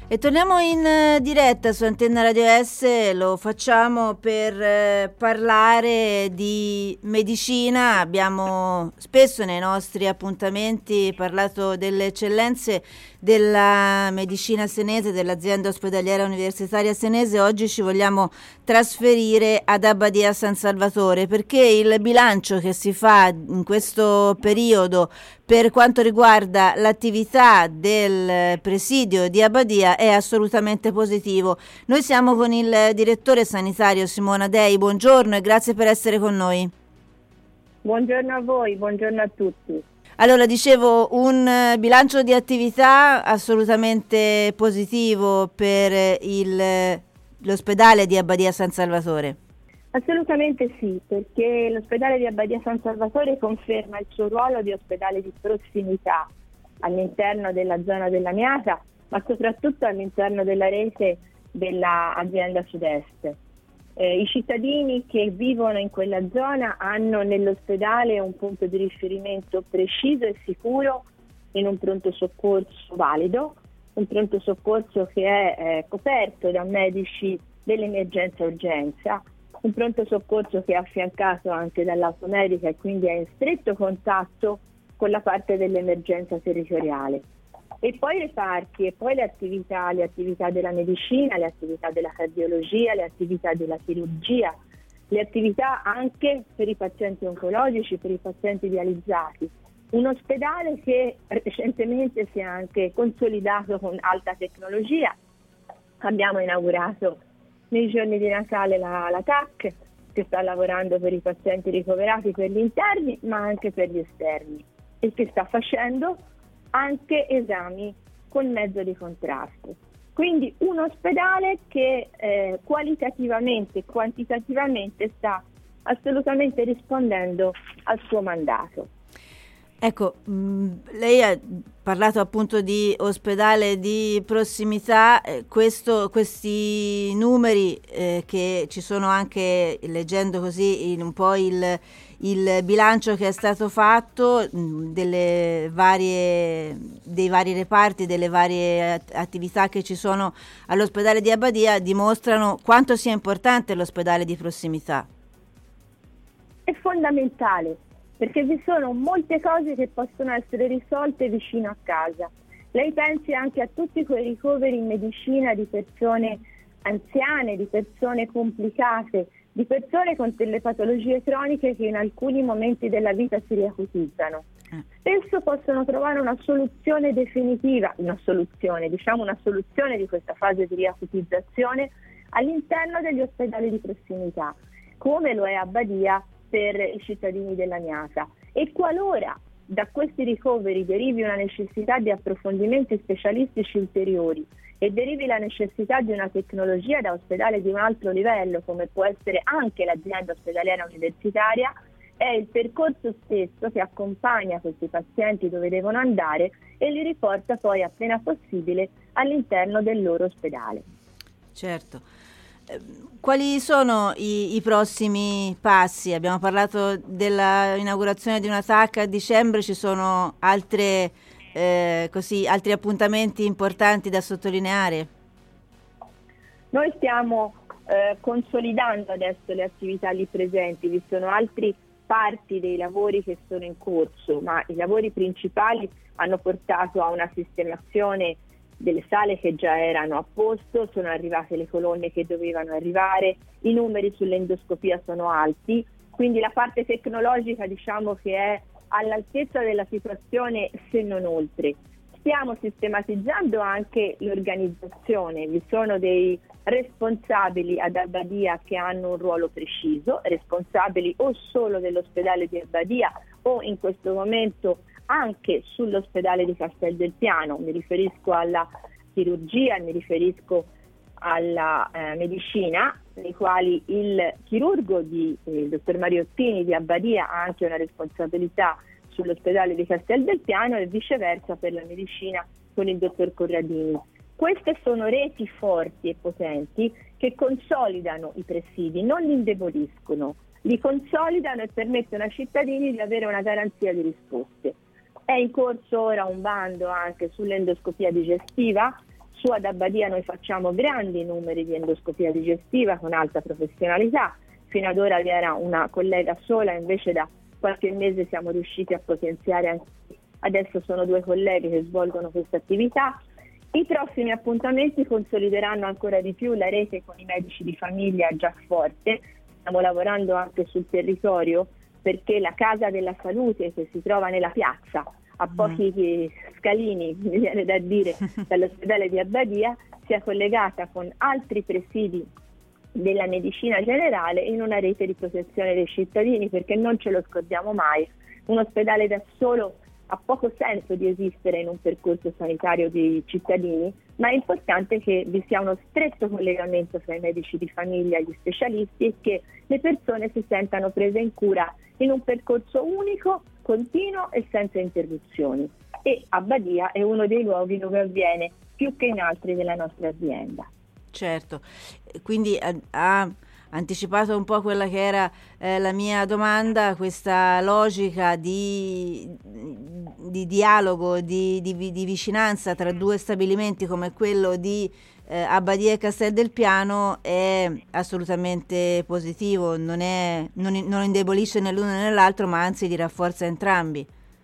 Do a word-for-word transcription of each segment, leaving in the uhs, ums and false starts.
E torniamo in eh, diretta su Antenna Radio S, lo facciamo per eh, parlare di medicina. Abbiamo spesso nei nostri appuntamenti parlato delle eccellenze della medicina senese, dell'azienda ospedaliera universitaria senese. Oggi ci vogliamo trasferire ad Abbadia San Salvatore, perché il bilancio che si fa in questo periodo per quanto riguarda l'attività del presidio di Abbadia è assolutamente positivo. Noi siamo con il direttore sanitario Simona Dei. Buongiorno e grazie per essere con noi. Buongiorno a voi, buongiorno a tutti. Allora, dicevo, un bilancio di attività assolutamente positivo per il, l'ospedale di Abbadia San Salvatore. Assolutamente sì, perché l'ospedale di Abbadia San Salvatore conferma il suo ruolo di ospedale di prossimità all'interno della zona della Laniata, ma soprattutto all'interno della rete dell'azienda Sud-Est. Eh, I cittadini che vivono in quella zona hanno nell'ospedale un punto di riferimento preciso e sicuro in un pronto soccorso valido, un pronto soccorso che è eh, coperto da medici dell'emergenza urgenza, un pronto soccorso che è affiancato anche dall'automedica e quindi è in stretto contatto con la parte dell'emergenza territoriale. E poi i reparti e poi le attività, le attività della medicina, le attività della cardiologia, le attività della chirurgia, le attività anche per i pazienti oncologici, per i pazienti dializzati. Un ospedale che recentemente si è anche consolidato con alta tecnologia. Abbiamo inaugurato nei giorni di Natale la, la T A C, che sta lavorando per i pazienti ricoverati per gli interni ma anche per gli esterni e che sta facendo anche esami con mezzo di contrasto. Quindi un ospedale che eh, qualitativamente e quantitativamente sta assolutamente rispondendo al suo mandato. Ecco, mh, lei ha parlato appunto di ospedale di prossimità, eh, questo, questi numeri eh, che ci sono anche, leggendo così in un po' il, il bilancio che è stato fatto mh, delle varie, dei vari reparti, delle varie at- attività che ci sono all'ospedale di Abbadia, dimostrano quanto sia importante l'ospedale di prossimità. È fondamentale, perché vi sono molte cose che possono essere risolte vicino a casa. Lei pensi anche a tutti quei ricoveri in medicina di persone anziane, di persone complicate, di persone con delle patologie croniche che in alcuni momenti della vita si riacutizzano. Spesso possono trovare una soluzione definitiva, una soluzione, diciamo una soluzione di questa fase di riacutizzazione all'interno degli ospedali di prossimità, come lo è Abbadia per i cittadini della Laniata. E qualora da questi ricoveri derivi una necessità di approfondimenti specialistici ulteriori e derivi la necessità di una tecnologia da ospedale di un altro livello, come può essere anche l'azienda ospedaliera universitaria, è il percorso stesso che accompagna questi pazienti dove devono andare e li riporta poi appena possibile all'interno del loro ospedale. Certo. Quali sono i, i prossimi passi? Abbiamo parlato dell'inaugurazione di una T A C a dicembre, ci sono altre, eh, così, altri appuntamenti importanti da sottolineare? Noi stiamo eh, consolidando adesso le attività lì presenti, vi sono altri parti dei lavori che sono in corso, ma i lavori principali hanno portato a una sistemazione delle sale che già erano a posto, sono arrivate le colonne che dovevano arrivare, i numeri sull'endoscopia sono alti, quindi la parte tecnologica diciamo che è all'altezza della situazione se non oltre. Stiamo sistematizzando anche l'organizzazione, vi sono dei responsabili ad Abbadia che hanno un ruolo preciso, responsabili o solo dell'ospedale di Abbadia o in questo momento anche sull'ospedale di Castel del Piano, mi riferisco alla chirurgia, mi riferisco alla eh, medicina, nei quali il chirurgo di, eh, il dottor Mariottini di Abbadia ha anche una responsabilità sull'ospedale di Castel del Piano e viceversa per la medicina con il dottor Corradini. Queste sono reti forti e potenti che consolidano i presidi, non li indeboliscono, li consolidano e permettono ai cittadini di avere una garanzia di risposte. È in corso ora un bando anche sull'endoscopia digestiva, Su ad Abbadia noi facciamo grandi numeri di endoscopia digestiva con alta professionalità. Fino ad ora vi era una collega sola, invece da qualche mese siamo riusciti a potenziare anche. Adesso sono due colleghe che svolgono questa attività. I prossimi appuntamenti consolideranno ancora di più la rete con i medici di famiglia già forte. Stiamo lavorando anche sul territorio perché la Casa della Salute, che si trova nella piazza, a pochi mm. scalini, mi viene da dire, dall'ospedale di Abbadia, sia collegata con altri presidi della medicina generale in una rete di protezione dei cittadini, perché non ce lo scordiamo mai, un ospedale da solo ha poco senso di esistere in un percorso sanitario dei cittadini, ma è importante che vi sia uno stretto collegamento tra i medici di famiglia e gli specialisti e che le persone si sentano prese in cura in un percorso unico, continuo e senza interruzioni. E Abbadia è uno dei luoghi dove avviene più che in altri della nostra azienda. Certo, quindi ha anticipato un po' quella che era eh, la mia domanda, questa logica di, di dialogo, di, di, di vicinanza tra due stabilimenti come quello di eh, Abbadia e Castel del Piano è assolutamente positivo, non, è, non, non indebolisce né l'uno né l'altro, ma anzi li rafforza entrambi.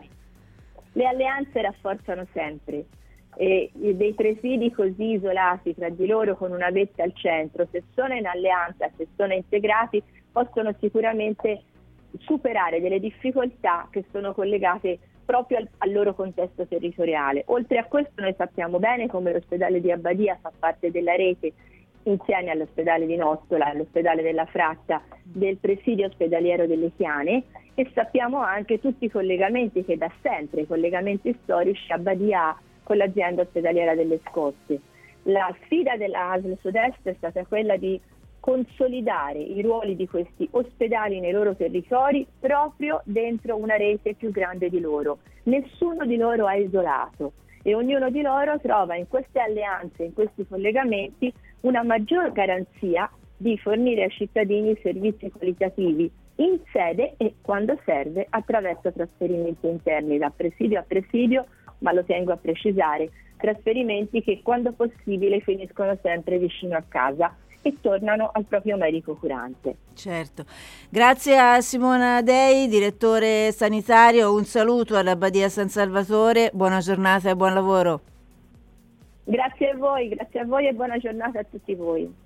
Le alleanze rafforzano sempre. E dei presidi così isolati tra di loro con una vetta al centro, se sono in alleanza, se sono integrati, possono sicuramente superare delle difficoltà che sono collegate proprio al, al loro contesto territoriale. Oltre a questo noi sappiamo bene come l'ospedale di Abbadia fa parte della rete insieme all'ospedale di Nostola, all'ospedale della Fratta, del presidio ospedaliero delle Chiane, e sappiamo anche tutti i collegamenti che da sempre, i collegamenti storici Abbadia ha con l'azienda ospedaliera delle Scozze. La sfida della A S L Sud-Est è stata quella di consolidare i ruoli di questi ospedali nei loro territori proprio dentro una rete più grande di loro. Nessuno di loro è isolato e ognuno di loro trova in queste alleanze, in questi collegamenti, una maggior garanzia di fornire ai cittadini servizi qualitativi in sede e, quando serve, attraverso trasferimenti interni da presidio a presidio, ma lo tengo a precisare, trasferimenti che quando possibile finiscono sempre vicino a casa e tornano al proprio medico curante. Certo. Grazie a Simona Dei, direttore sanitario, un saluto all'Abbadia San Salvatore, buona giornata e buon lavoro. Grazie a voi, grazie a voi e buona giornata a tutti voi.